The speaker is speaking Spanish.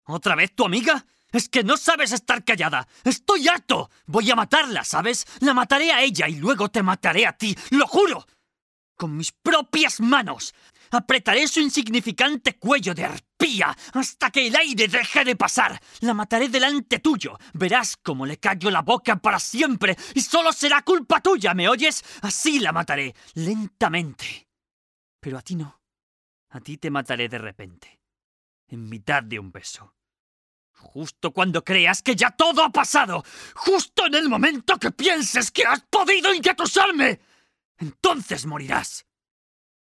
¿Otra vez tu amiga? Es que no sabes estar callada. ¡Estoy harto! Voy a matarla, ¿sabes? La mataré a ella y luego te mataré a ti. ¡Lo juro! Con mis propias manos. Apretaré su insignificante cuello de arpía hasta que el aire deje de pasar. La mataré delante tuyo. Verás cómo le callo la boca para siempre y solo será culpa tuya, ¿me oyes? Así la mataré, lentamente. Pero a ti no. A ti te mataré de repente. En mitad de un beso. Justo cuando creas que ya todo ha pasado. Justo en el momento que pienses que has podido engatusarme. Entonces morirás.